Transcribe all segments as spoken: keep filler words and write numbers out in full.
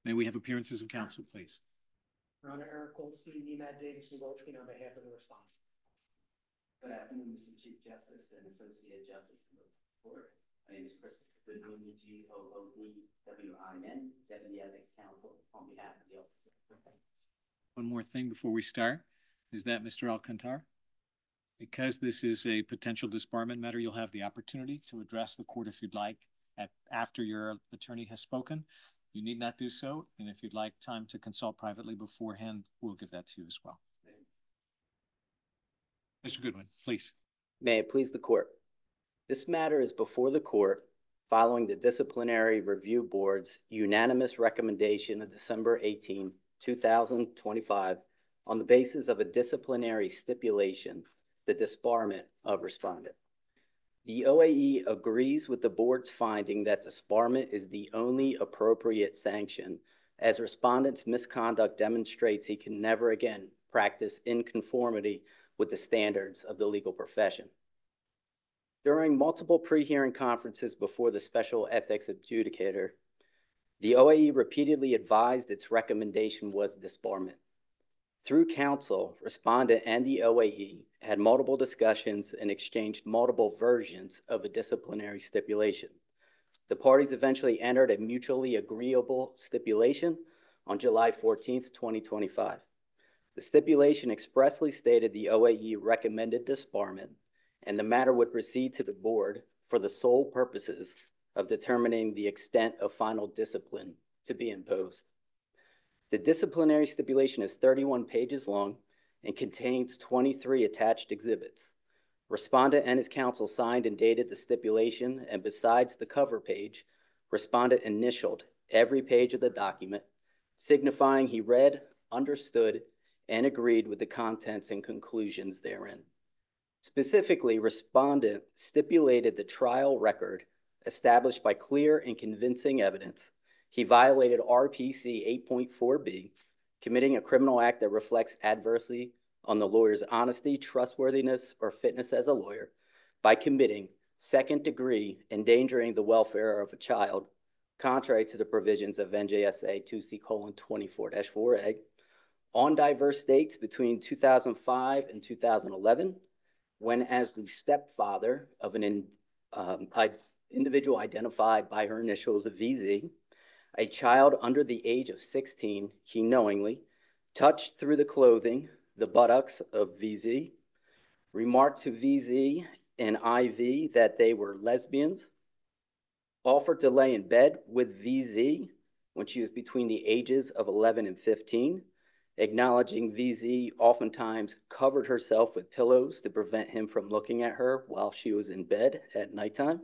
May we have appearances of counsel, please? Your Honor, Eric Goldstein, Nemad Davis, and Goldstein on behalf of the respondent. Good afternoon, Mister Chief Justice and Associate Justice of the Court. My name is Christopher Goodwin, G O O D W I N, Deputy Ethics Counsel, on behalf of the Office of the Court. One more thing before we start. Is that Mister Alcantar? Because this is a potential disbarment matter, you'll have the opportunity to address the court if you'd like at, after your attorney has spoken. You need not do so, and if you'd like time to consult privately beforehand, we'll give that to you as well. Mister Goodwin, please. May it please the court. This matter is before the court following the Disciplinary Review Board's unanimous recommendation of December eighteenth, two thousand twenty-five on the basis of a disciplinary stipulation, the disbarment of respondent. The O A E agrees with the board's finding that disbarment is the only appropriate sanction, as respondent's misconduct demonstrates he can never again practice in conformity with the standards of the legal profession. During multiple pre-hearing conferences before the special ethics adjudicator, the O A E repeatedly advised its recommendation was disbarment. Through counsel, respondent and the O A E had multiple discussions and exchanged multiple versions of a disciplinary stipulation. The parties eventually entered a mutually agreeable stipulation on July fourteenth, twenty twenty-five. The stipulation expressly stated the O A E recommended disbarment and the matter would proceed to the board for the sole purposes of determining the extent of final discipline to be imposed. The disciplinary stipulation is thirty-one pages long and contains twenty-three attached exhibits. Respondent and his counsel signed and dated the stipulation, and besides the cover page, respondent initialed every page of the document, signifying he read, understood, and agreed with the contents and conclusions therein. Specifically, respondent stipulated the trial record established by clear and convincing evidence he violated R P C eight point four B, committing a criminal act that reflects adversely on the lawyer's honesty, trustworthiness, or fitness as a lawyer by committing second-degree endangering the welfare of a child, contrary to the provisions of N J S A two C colon twenty-four dash four A, on diverse dates between two thousand five and two thousand eleven, when as the stepfather of an in, um, individual identified by her initials of V Z, a child under the age of sixteen, he knowingly touched through the clothing the buttocks of V Z, remarked to V Z and I V that they were lesbians, offered to lay in bed with V Z when she was between the ages of eleven and fifteen, acknowledging V Z oftentimes covered herself with pillows to prevent him from looking at her while she was in bed at nighttime,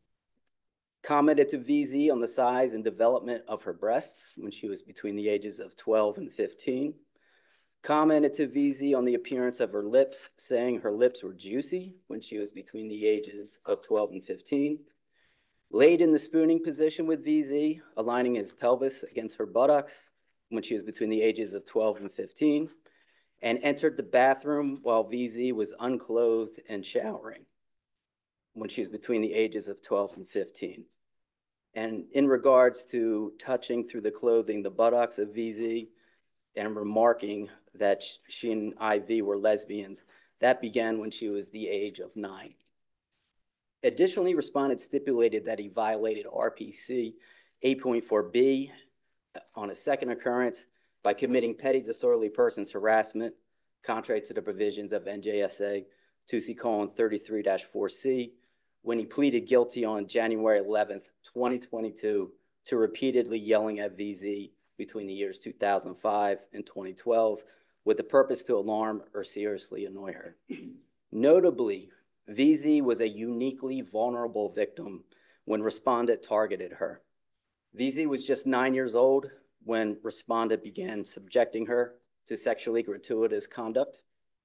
commented to V Z on the size and development of her breasts when she was between the ages of twelve and fifteen, commented to V Z on the appearance of her lips, saying her lips were juicy when she was between the ages of twelve and fifteen, laid in the spooning position with V Z, aligning his pelvis against her buttocks when she was between the ages of twelve and fifteen, and entered the bathroom while V Z was unclothed and showering when she was between the ages of twelve and fifteen. And in regards to touching through the clothing the buttocks of V Z and remarking that she and I V were lesbians, that began when she was the age of nine. Additionally, respondent stipulated that he violated R P C eight point four B on a second occurrence by committing petty disorderly persons harassment, contrary to the provisions of N J S A two C colon thirty-three dash four C, when he pleaded guilty on January eleventh, twenty twenty-two, to repeatedly yelling at V Z between the years two thousand five and twenty twelve with the purpose to alarm or seriously annoy her. Notably, V Z was a uniquely vulnerable victim when respondent targeted her. V Z was just nine years old when respondent began subjecting her to sexually gratuitous conduct.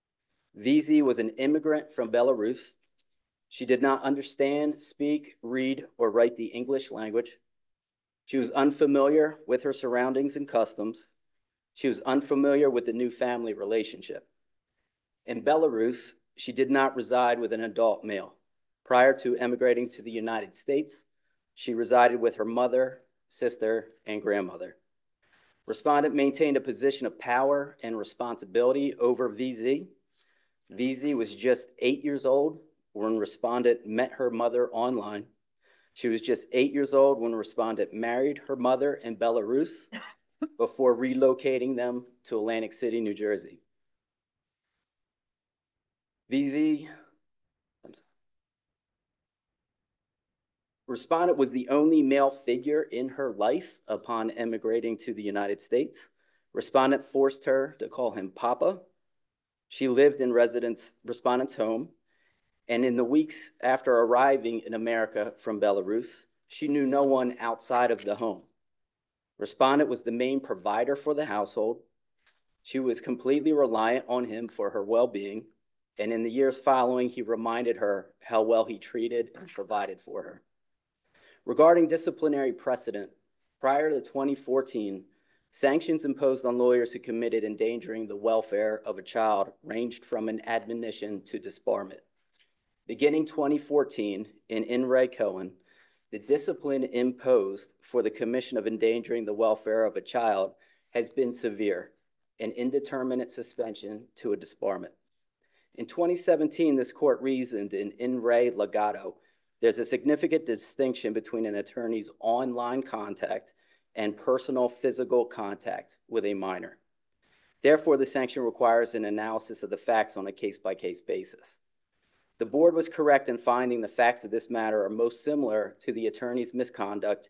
V Z was an immigrant from Belarus. She did not understand, speak, read, or write the English language. She was unfamiliar with her surroundings and customs. She was unfamiliar with the new family relationship. In Belarus, she did not reside with an adult male. Prior to emigrating to the United States, she resided with her mother, sister, and grandmother. Respondent maintained a position of power and responsibility over V Z. V Z was just eight years old when respondent met her mother online. She was just eight years old when respondent married her mother in Belarus before relocating them to Atlantic City, New Jersey. V Z, I'm sorry. Respondent was the only male figure in her life upon emigrating to the United States. Respondent forced her to call him Papa. She lived in residence, respondent's home, and in the weeks after arriving in America from Belarus, she knew no one outside of the home. Respondent was the main provider for the household. She was completely reliant on him for her well-being, and in the years following, he reminded her how well he treated and provided for her. Regarding disciplinary precedent, prior to twenty fourteen, sanctions imposed on lawyers who committed endangering the welfare of a child ranged from an admonition to disbarment. Beginning twenty fourteen, in In re Cohen, the discipline imposed for the commission of endangering the welfare of a child has been severe, an indeterminate suspension to a disbarment. In twenty seventeen, this court reasoned in In re Legato, there's a significant distinction between an attorney's online contact and personal physical contact with a minor. Therefore, the sanction requires an analysis of the facts on a case-by-case basis. The board was correct in finding the facts of this matter are most similar to the attorney's misconduct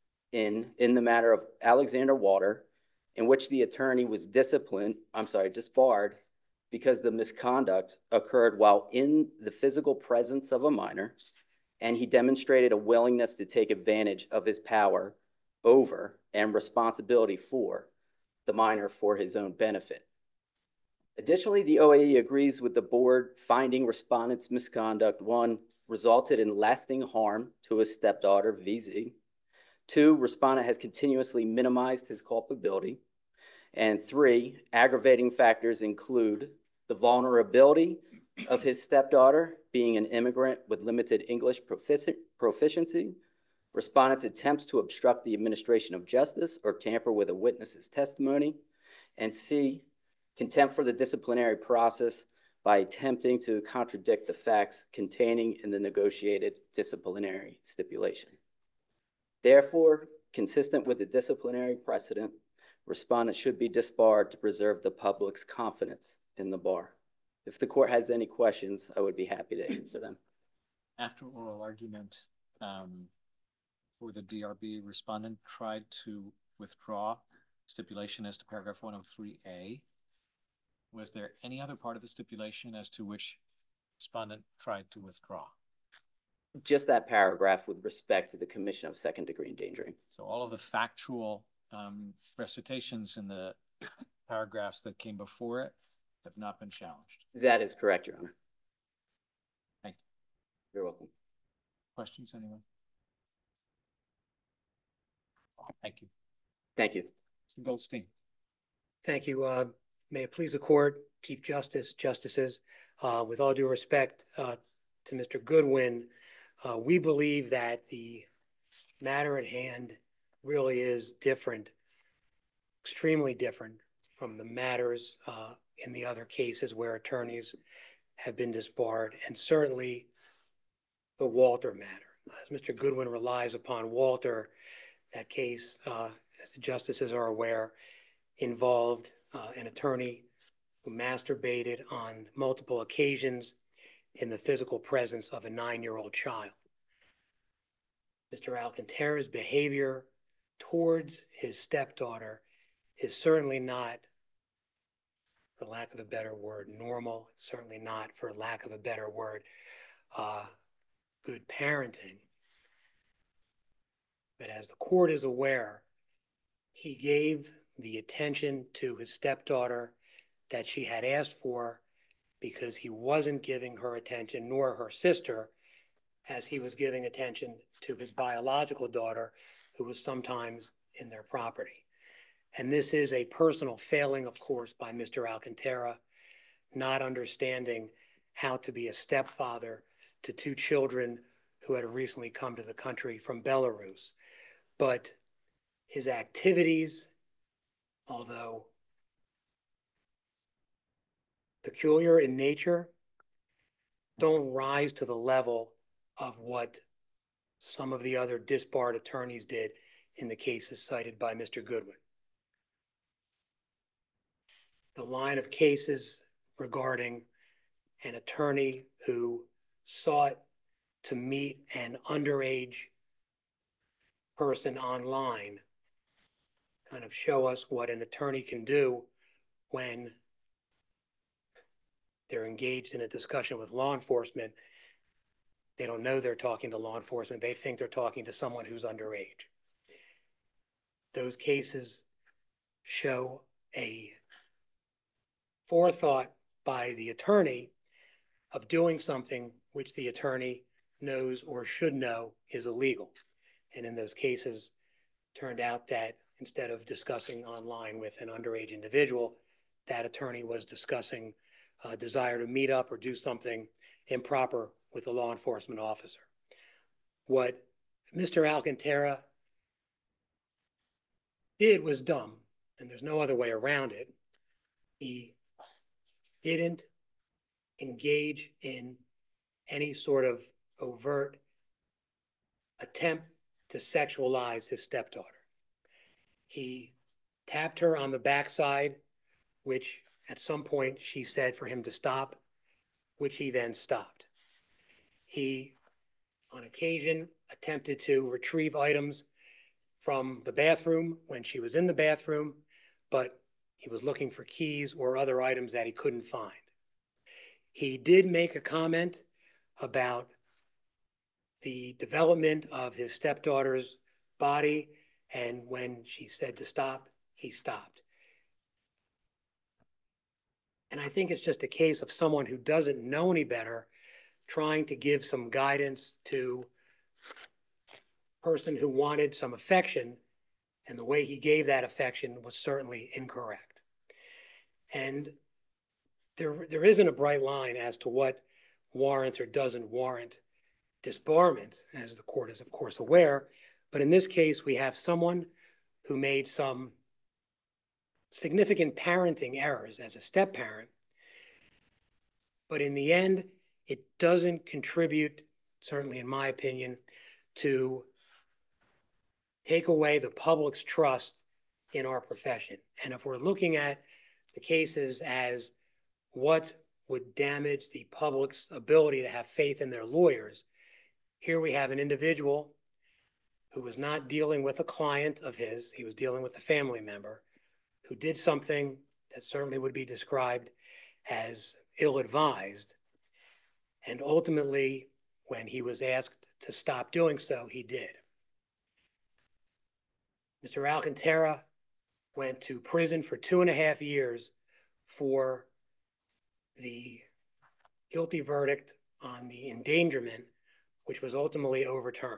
in, in the matter of Alexander Walter, in which the attorney was disciplined, I'm sorry, disbarred because the misconduct occurred while in the physical presence of a minor, and he demonstrated a willingness to take advantage of his power over and responsibility for the minor for his own benefit. Additionally, the O A E agrees with the board finding respondent's misconduct, one, resulted in lasting harm to his stepdaughter, V Z. Two, respondent has continuously minimized his culpability. And three, aggravating factors include the vulnerability of his stepdaughter being an immigrant with limited English profici- proficiency, respondent's attempts to obstruct the administration of justice or tamper with a witness's testimony, and C, contempt for the disciplinary process by attempting to contradict the facts containing in the negotiated disciplinary stipulation. Therefore, consistent with the disciplinary precedent, respondent should be disbarred to preserve the public's confidence in the bar. If the court has any questions, I would be happy to answer them. After oral argument um, for the D R B, respondent tried to withdraw stipulation as to paragraph one oh three A. Was there any other part of the stipulation as to which respondent tried to withdraw? Just that paragraph with respect to the commission of second degree endangering. So all of the factual um, recitations in the paragraphs that came before it have not been challenged. That is correct, Your Honor. Thank you. You're welcome. Questions, anyone? Thank you. Thank you. Mister Goldstein. Thank you. Uh, may it please the court, Chief Justice, Justices, uh, with all due respect uh, to Mister Goodwin, uh, we believe that the matter at hand really is different, extremely different from the matters uh, in the other cases where attorneys have been disbarred, and certainly the Walter matter. As Mister Goodwin relies upon Walter, that case, uh, as the justices are aware, involved uh, an attorney who masturbated on multiple occasions in the physical presence of a nine-year-old child. Mister Alcantara's behavior towards his stepdaughter is certainly not, for lack of a better word, normal. It's certainly not, for lack of a better word, uh, good parenting. But as the court is aware, he gave the attention to his stepdaughter that she had asked for because he wasn't giving her attention, nor her sister, as he was giving attention to his biological daughter, who was sometimes in their property. And this is a personal failing, of course, by Mister Alcantara, not understanding how to be a stepfather to two children who had recently come to the country from Belarus. But his activities although peculiar in nature, don't rise to the level of what some of the other disbarred attorneys did in the cases cited by Mister Goodwin. The line of cases regarding an attorney who sought to meet an underage person online kind of show us what an attorney can do when they're engaged in a discussion with law enforcement. They don't know they're talking to law enforcement. They think they're talking to someone who's underage. Those cases show a forethought by the attorney of doing something which the attorney knows or should know is illegal. And in those cases, turned out that instead of discussing online with an underage individual, that attorney was discussing a desire to meet up or do something improper with a law enforcement officer. What Mister Alcantara did was dumb, and there's no other way around it. He didn't engage in any sort of overt attempt to sexualize his stepdaughter. He tapped her on the backside, which at some point she said for him to stop, which he then stopped. He, on occasion, attempted to retrieve items from the bathroom when she was in the bathroom, but he was looking for keys or other items that he couldn't find. He did make a comment about the development of his stepdaughter's body, and when she said to stop, he stopped. And I think it's just a case of someone who doesn't know any better trying to give some guidance to a person who wanted some affection, and the way he gave that affection was certainly incorrect. And there, there isn't a bright line as to what warrants or doesn't warrant disbarment, as the court is of course aware. But in this case, we have someone who made some significant parenting errors as a step parent, but in the end, it doesn't contribute, certainly in my opinion, to take away the public's trust in our profession. And if we're looking at the cases as what would damage the public's ability to have faith in their lawyers, here we have an individual who was not dealing with a client of his, he was dealing with a family member who did something that certainly would be described as ill-advised. And ultimately, when he was asked to stop doing so, he did. Mister Alcantara went to prison for two and a half years for the guilty verdict on the endangerment, which was ultimately overturned.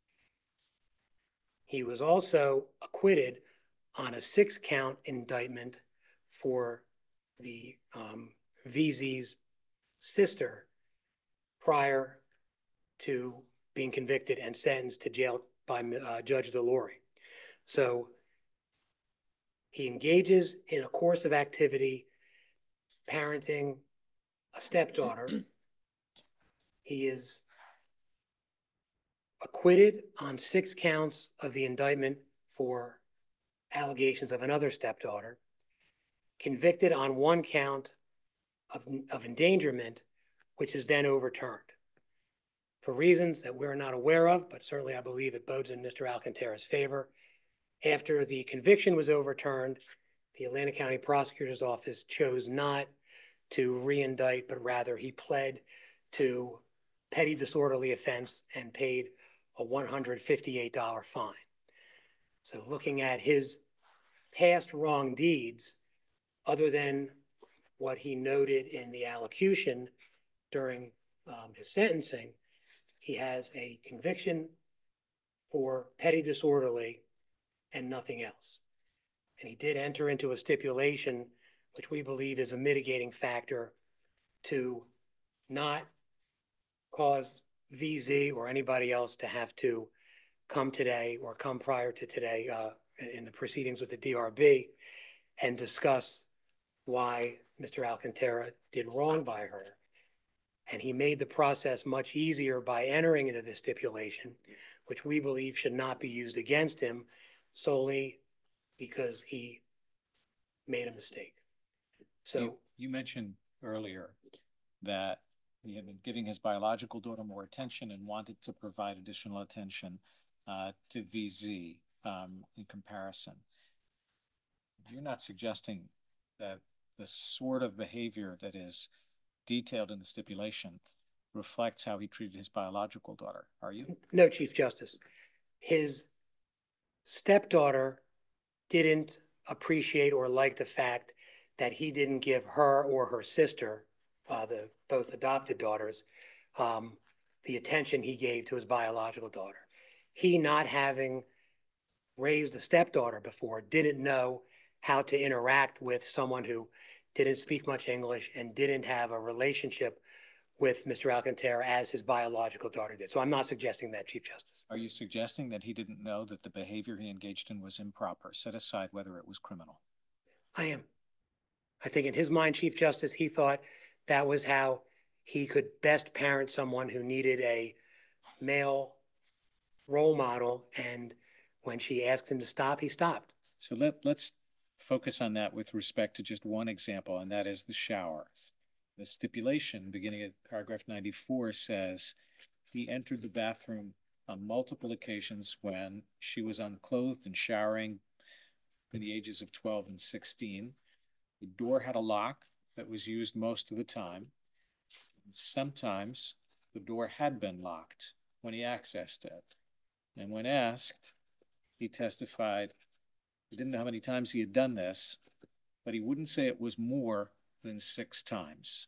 He was also acquitted on a six-count indictment for the um, V Z's sister prior to being convicted and sentenced to jail by uh, Judge DeLore. So he engages in a course of activity parenting a stepdaughter. He is acquitted on six counts of the indictment for allegations of another stepdaughter, convicted on one count of, of endangerment, which is then overturned for reasons that we're not aware of, but certainly I believe it bodes in Mister Alcantara's favor. After the conviction was overturned, the Atlanta County Prosecutor's Office chose not to re-indict, but rather he pled to petty disorderly offense and paid a one hundred fifty-eight dollar fine. So looking at his past wrong deeds, other than what he noted in the allocution during um, his sentencing, he has a conviction for petty disorderly and nothing else. And he did enter into a stipulation, which we believe is a mitigating factor to not cause V Z or anybody else to have to come today or come prior to today uh, in the proceedings with the D R B and discuss why Mister Alcantara did wrong by her. And he made the process much easier by entering into this stipulation, which we believe should not be used against him solely because he made a mistake. So You, you mentioned earlier that he had been giving his biological daughter more attention and wanted to provide additional attention uh, to V Z um, in comparison. You're not suggesting that the sort of behavior that is detailed in the stipulation reflects how he treated his biological daughter, are you? no, Chief Justice. His stepdaughter didn't appreciate or like the fact that he didn't give her or her sister, uh, the both adopted daughters, um, the attention he gave to his biological daughter. He, not having raised a stepdaughter before, didn't know how to interact with someone who didn't speak much English and didn't have a relationship with Mister Alcantara as his biological daughter did. So I'm not suggesting that, Chief Justice. Are you suggesting that he didn't know that the behavior he engaged in was improper, set aside whether it was criminal? I am. I think in his mind, Chief Justice, he thought that was how he could best parent someone who needed a male role model. And when she asked him to stop, he stopped. So let, let's focus on that with respect to just one example, and that is the shower. The stipulation beginning at paragraph ninety-four says he entered the bathroom on multiple occasions when she was unclothed and showering in the ages of twelve and sixteen. The door had a lock that was used most of the time. And sometimes the door had been locked when he accessed it. And when asked, he testified he didn't know how many times he had done this, but he wouldn't say it was more than six times.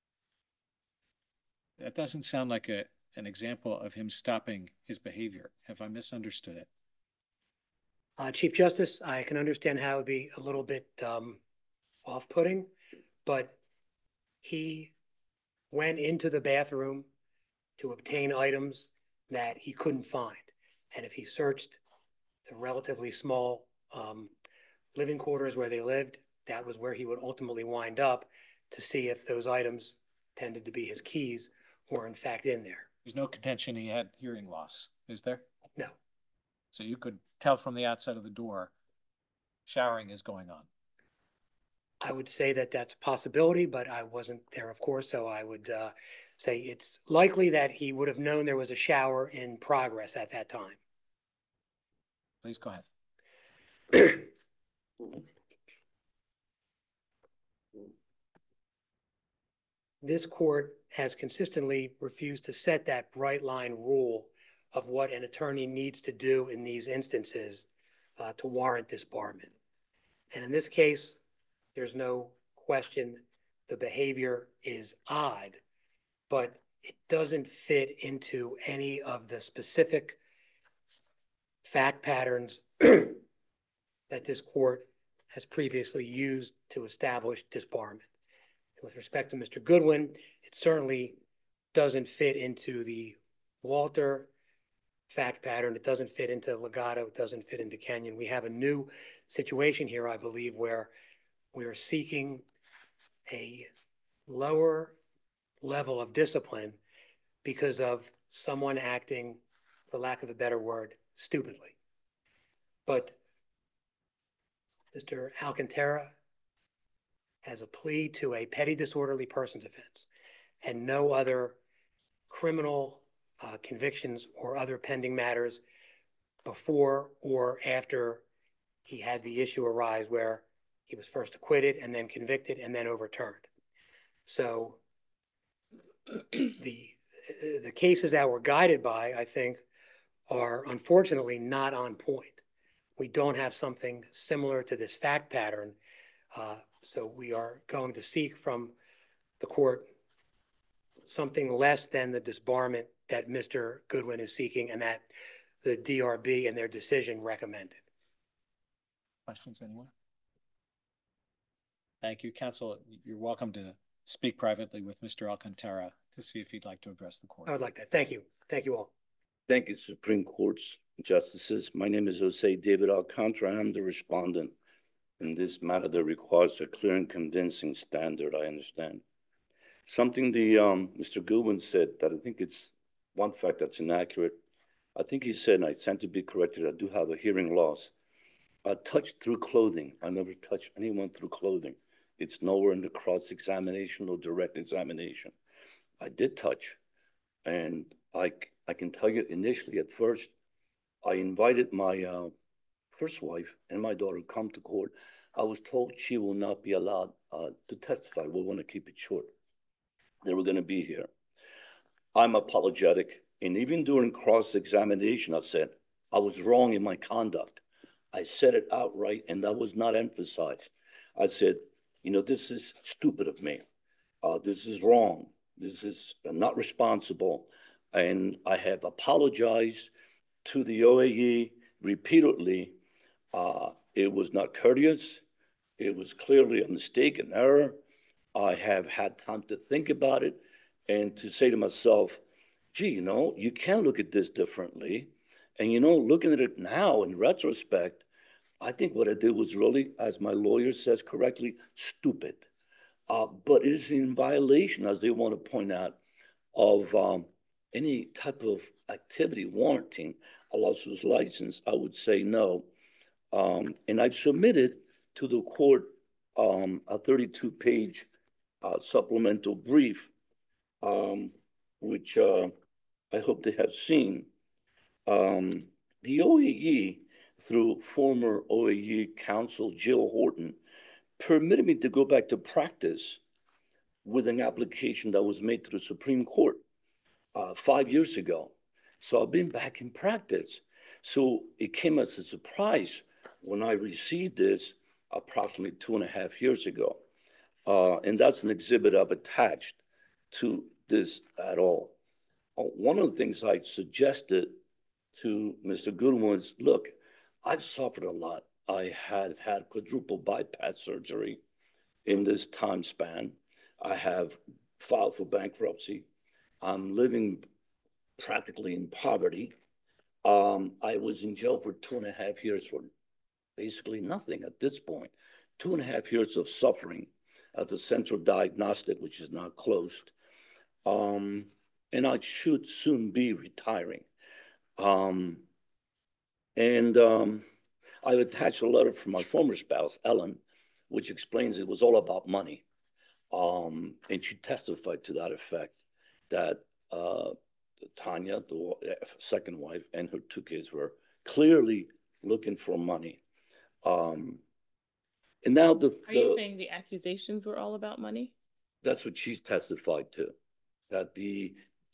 That doesn't sound like a, an example of him stopping his behavior. Have I misunderstood it? Uh, Chief Justice, I can understand how it would be a little bit um, off-putting, but he went into the bathroom to obtain items that he couldn't find. And if he searched the relatively small um, living quarters where they lived, that was where he would ultimately wind up to see if those items tended to be his keys were in fact in there. There's no contention he had hearing loss, is there? No. So you could tell from the outside of the door, showering is going on. I would say that that's a possibility, but I wasn't there, of course, so I would uh, say it's likely that he would have known there was a shower in progress at that time. Please go ahead. This court has consistently refused to set that bright line rule of what an attorney needs to do in these instances uh, to warrant disbarment. And in this case, there's no question the behavior is odd, but it doesn't fit into any of the specific fact patterns that this court has previously used to establish disbarment. With respect to Mister Goodwin, it certainly doesn't fit into the Walter fact pattern. It doesn't fit into Legato. It doesn't fit into Kenyon. We have a new situation here, I believe, where we are seeking a lower level of discipline because of someone acting, for lack of a better word, stupidly. But Mister Alcantara has a plea to a petty disorderly persons offense and no other criminal uh, convictions or other pending matters before or after he had the issue arise where he was first acquitted and then convicted and then overturned. So the the cases that we're guided by, I think, are unfortunately not on point. We don't have something similar to this fact pattern. Uh, so we are going to seek from the court something less than the disbarment that Mister Goodwin is seeking and that the D R B and their decision recommended. Questions, anyone? Thank you, counsel. You're welcome to speak privately with Mister Alcantara to see if he'd like to address the court. I would like that. Thank you. Thank you all. Thank you, Supreme Court's justices. My name is Jose David Alcantara, and I'm the respondent. in this matter that requires a clear and convincing standard, I understand. Something the um, Mister Goodwin said that I think it's one fact that's inaccurate. I think he said, and I stand to be corrected, I do have a hearing loss. I touched through clothing. I never touched anyone through clothing. It's nowhere in the cross-examination or direct examination. I did touch, and I, I can tell you initially at first, I invited my uh, first wife and my daughter to come to court. I was told she will not be allowed uh, to testify. We want to keep it short. They were going to be here. I'm apologetic. And even during cross-examination, I said, I was wrong in my conduct. I said it outright, and that was not emphasized. I said, you know, this is stupid of me. Uh, this is wrong. This is not responsible. And I have apologized to the O A E repeatedly. Uh, it was not courteous. It was clearly a mistake, an error. I have had time to think about it and to say to myself, gee, you know, you can look at this differently. And, you know, looking at it now in retrospect, I think what I did was really, as my lawyer says correctly, stupid. Uh, but it is in violation, as they want to point out, of um, any type of activity warranting a lawsuit's license. I would say no. Um, and I've submitted to the court um, a thirty-two page uh, supplemental brief, um, which uh, I hope they have seen. Um, the O A E, through former O A E counsel Jill Horton, permitted me to go back to practice with an application that was made to the Supreme Court uh, five years ago. So I've been back in practice. So it came as a surprise when I received this approximately two and a half years ago. Uh, and that's an exhibit I've attached to this at all. Uh, one of the things I suggested to Mister Goodwin was, look, I've suffered a lot. I had had quadruple bypass surgery in this time span. I have filed for bankruptcy. I'm living practically in poverty. Um, I was in jail for two and a half years for basically nothing at this point. Two and a half years of suffering at the Central Diagnostic, which is now closed. Um, and I should soon be retiring. Um, and um, I've attached a letter from my former spouse, Ellen, which explains it was all about money. Um, and she testified to that effect, that uh, Tanya, the second wife, and her two kids were clearly looking for money. Um, and now the, Are the, you saying the accusations were all about money? That's what she's testified to, that the,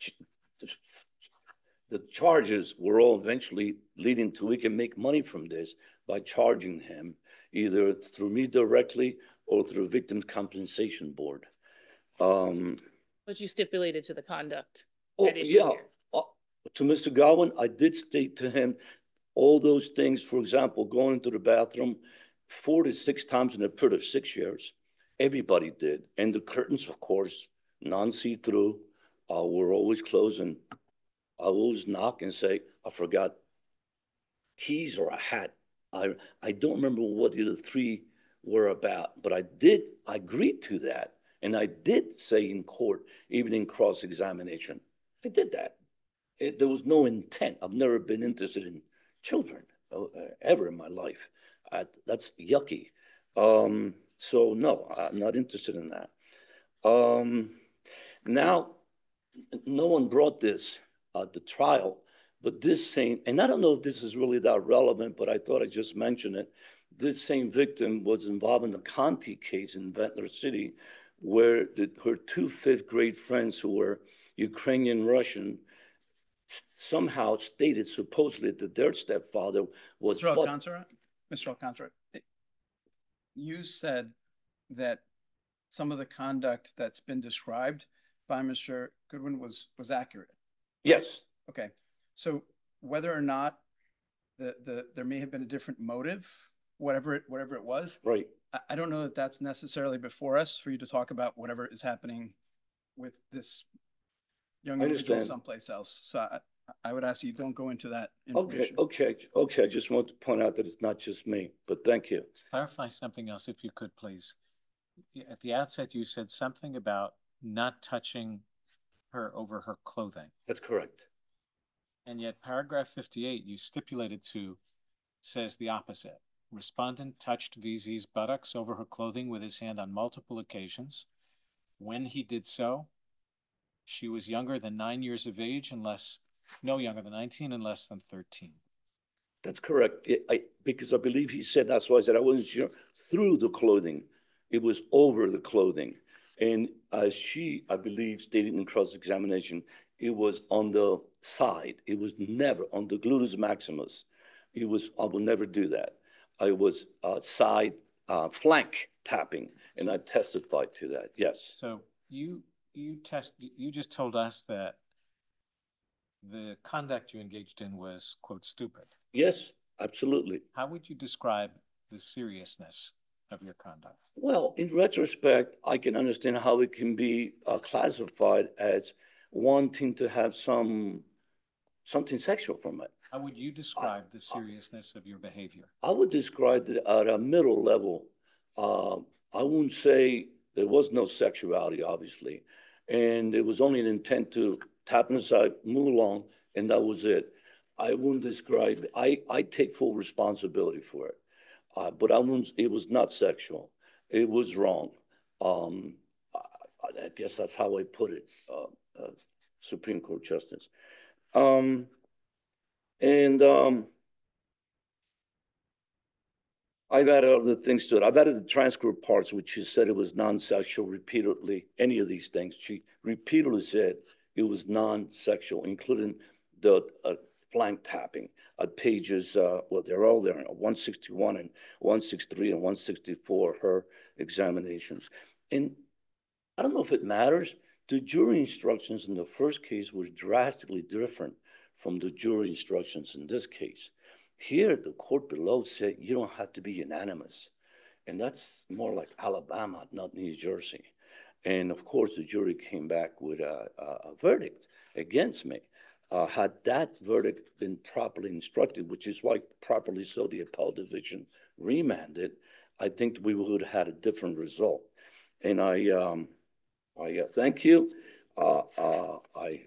the charges were all eventually leading to we can make money from this by charging him either through me directly or through Victims Compensation Board. Um, But you stipulated to the conduct. oh, at issue yeah. here. Uh, to Mister Godwin, I did state to him all those things. For example, going into the bathroom four to six times in a period of six years. Everybody did. And the curtains, of course, non-see-through, uh, were always closed. And I always knock and say, I forgot keys or a hat. I, I don't remember what the other three were about, but I did I agreed to that. And I did say in court, even in cross-examination, I did that. It, there was no intent. I've never been interested in children uh, ever in my life. I, that's yucky. Um, so no, I'm not interested in that. Um, now, no one brought this at uh, the trial, but this same, and I don't know if this is really that relevant, but I thought I'd just mention it. This same victim was involved in the Conti case in Ventnor City, where the, her two fifth grade friends who were Ukrainian Russian somehow stated supposedly that their stepfather was. Mister Alcantara, Mister Alcantara, you said that some of the conduct that's been described by Mister Goodwin was was accurate. Yes. Okay, so whether or not the the there may have been a different motive, whatever it whatever it was, right? I, I don't know that that's necessarily before us for you to talk about whatever is happening with this young individual someplace else. So I, I would ask you don't go into that Okay, information. okay, okay. I just want to point out that it's not just me, but thank you. Clarify something else if you could, please. At the outset, you said something about not touching her over her clothing. That's correct. And yet paragraph fifty-eight, you stipulated to, says the opposite. Respondent touched V Z's buttocks over her clothing with his hand on multiple occasions. When he did so, she was younger than nine years of age and less, no younger than nineteen and less than thirteen. That's correct. I, I, because I believe he said, that's why I said I wasn't sure, through the clothing. It was over the clothing. And as she, I believe, stated in cross-examination, it was on the side. It was never on the gluteus maximus. It was, I will never do that. I was uh, side, uh, flank tapping, and I testified to that, yes. So you, you test, you just told us that the conduct you engaged in was, quote, stupid. Yes, absolutely. How would you describe the seriousness of your conduct? Well, in retrospect, I can understand how it can be uh, classified as wanting to have some something sexual from it. How would you describe the seriousness of your behavior? I would describe it at a middle level. Uh, I wouldn't say there was no sexuality, obviously, and it was only an intent to tap inside, move along, and that was it. I wouldn't describe, I, I take full responsibility for it. Uh, but I wouldn't, it was not sexual. It was wrong. Um, I, I guess that's how I put it, uh, uh, Supreme Court Justice. Um, and um, I've added other things to it. I've added the transcript parts, which she said it was non-sexual repeatedly. Any of these things, she repeatedly said it was non-sexual, including the uh, flank tapping at pages, uh, well, they're all there, one sixty-one and one sixty-three and one sixty-four, her examinations. And I don't know if it matters. The jury instructions in the first case was drastically different from the jury instructions in this case. Here, the court below said you don't have to be unanimous. And that's more like Alabama, not New Jersey. And of course, the jury came back with a, a, a verdict against me. Uh, had that verdict been properly instructed, which is why properly so the appellate division remanded, I think we would have had a different result. And I, um, I uh, thank you. Uh, uh, I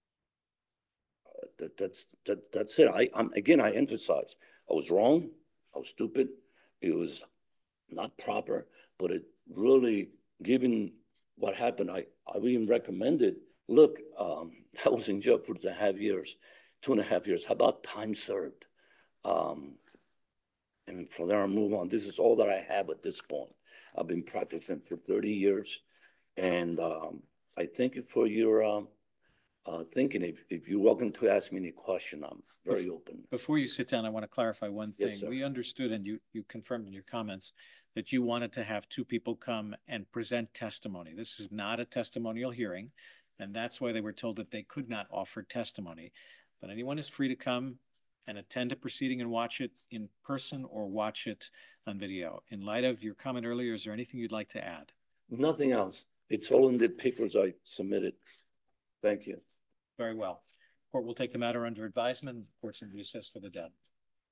uh, that, that's that, that's it. I I'm, again I emphasize I was wrong. I was stupid. It was not proper. But it really, given what happened, I I even recommended. Look, um, I was in jail for two and a half years, two and a half years. How about time served? Um, and from there, I move on. This is all that I have at this point. I've been practicing for thirty years. And um, I thank you for your um, uh, thinking. If, if you're welcome to ask me any question, I'm very Bef open. Before you sit down, I want to clarify one thing. Yes, sir. We understood, and you, you confirmed in your comments, that you wanted to have two people come and present testimony. This is not a testimonial hearing. And that's why they were told that they could not offer testimony. But anyone is free to come and attend a proceeding and watch it in person or watch it on video. In light of your comment earlier, is there anything you'd like to add? Nothing else. It's all in the papers I submitted. Thank you. Very well. Court will take the matter under advisement. Court's in recess for the day.